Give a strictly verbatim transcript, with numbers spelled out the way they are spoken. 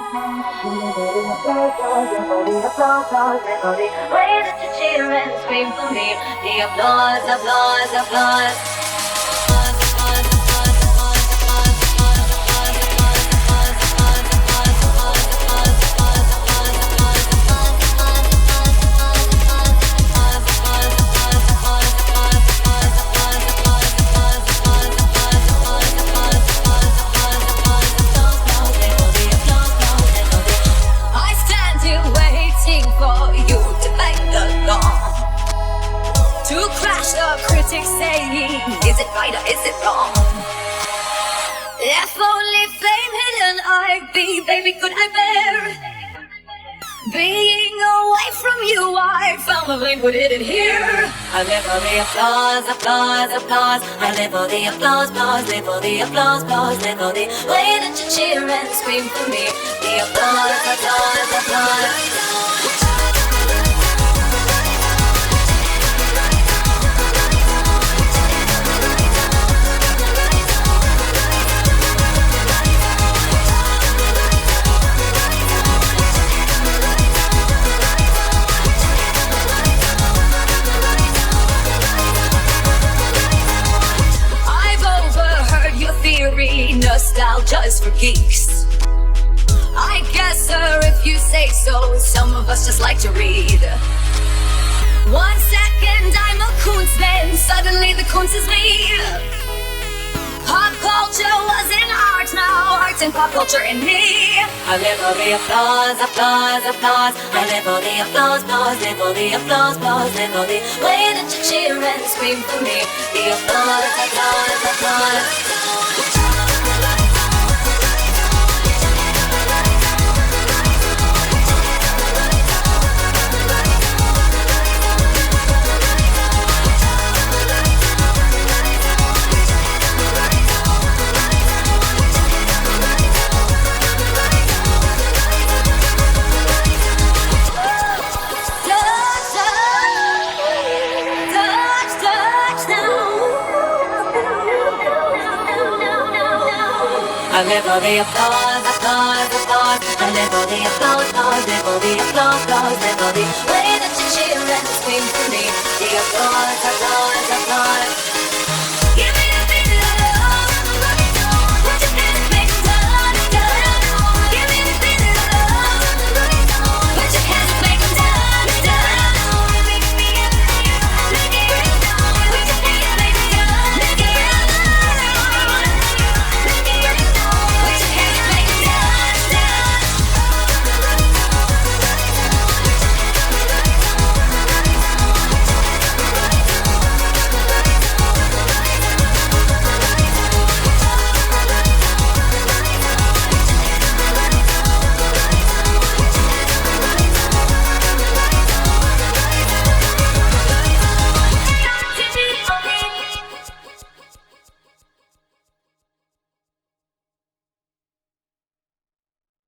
Way that you cheer and scream for me. The applause, applause, applause. Critics saying, is it right or is it wrong? If only flame hidden I'd be, baby, could I bear being away from you? I found the flame, put it in here. I live for the applause, applause, applause. I live for the applause, applause, live for the applause, applause, live for the way that you cheer and scream for me. The applause, applause, applause. Nostalgia's for geeks. I guess, sir, if you say so. Some of us just like to read. One second I'm a Kunz, then suddenly the Kunz is me. Pop culture wasn't art, now art's and pop culture in me. I live for the applause, applause, applause. I live for the applause, applause, live for the applause, applause, live for the way that you cheer and scream for me. The applause, applause, applause. I live for the applause, applause, applause. I live for the applause, applause, live for the applause, applause, live for the way that you cheer and scream for me. The applause, applause.